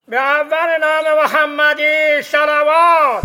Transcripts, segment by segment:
به اول نام محمدی صلوات.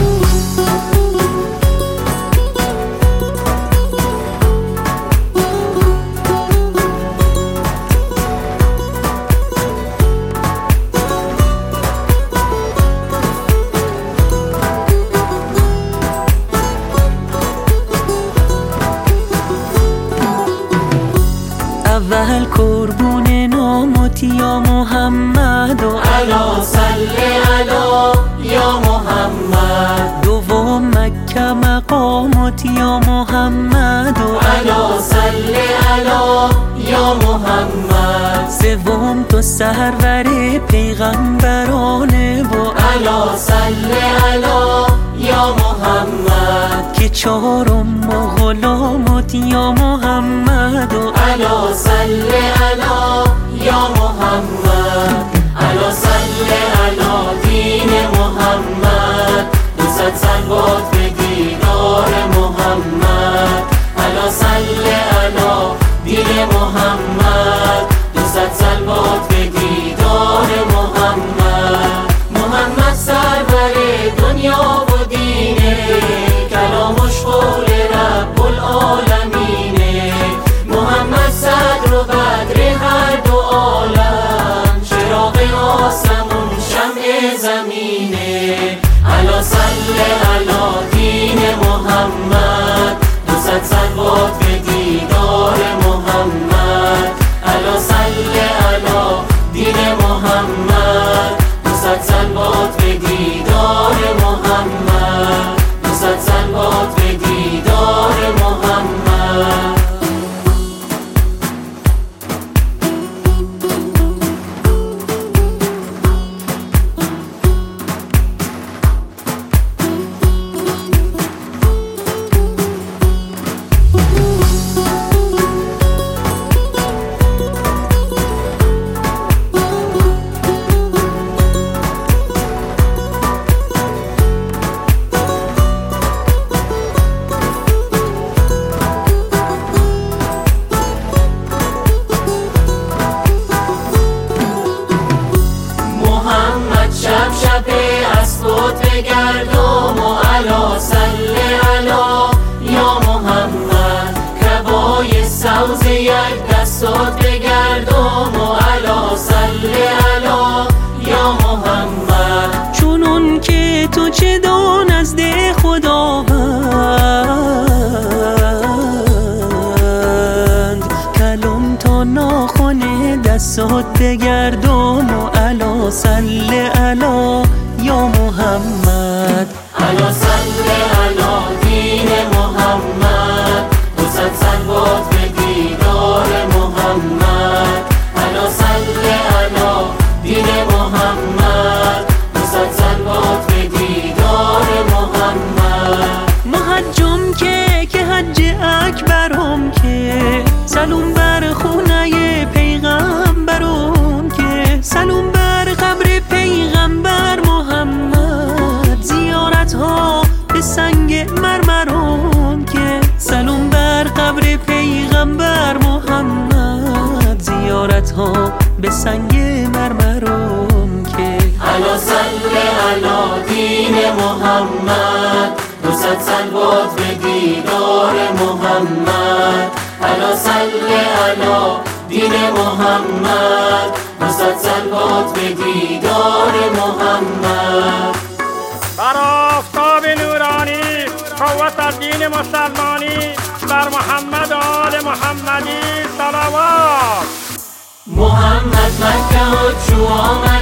اول قربون نامت یا محمد و علا صلی علا یا محمد. دوم مکه مقامت یا محمد و علا صلی علا یا محمد. سوم تو سرور پیغمبرانه و علا صلی علا یا محمد. که چهارم غلامت یا محمد و علا صلی علا یا محمد. علا صلی علا دین محمد. 200 صلوات به دیدار محمد. علا صلی علا دین محمد. 200 صلوات به دیدار محمد. محمد سرور دنیا و دینه، کلامش قول رب العالمینه. محمد صدر و بدر هر دو عالم، چراغ آسمون شمع زمینه. علا صلی علا دین محمد. 200 صلوات به دیدار محمد. علا صلی علا دین محمد. 200 صلوات به دیدار محمد. 200 صلوات به دیدار محمد. شب شب اسبات بگردم و علا صلی علا یا محمد. کبای سوز یک دستات بگردم و علا صلی علا یا محمد. چونون که تو چه دان از ده خداوند، کلم تا ناخن دستات بگردم و علا صلی علا یا محمد. علا صلی علا دین محمد. 200 صلوات به دیدار محمد. علا صلی علا دین محمد. 200 صلوات به دیدار محمد. محجم که حج اکبرم که، سلام بر خونه پیغمبرم که، سلام بر قبر پیغمبر محمد. زیارت ها به سنگ مرمرم که، سلام بر قبر پیغمبر محمد. زیارت ها به سنگ مرمرم که. علا صلی علا دین محمد. 200 صلوات به دیدار محمد. علا صلی علا دین محمد. 200 صلوات به دیدار محمد. بر آفتاب نورانی قوت الدین مسلمانی، بر محمد و آل محمدی صلوات. محمد مکه و چو آمد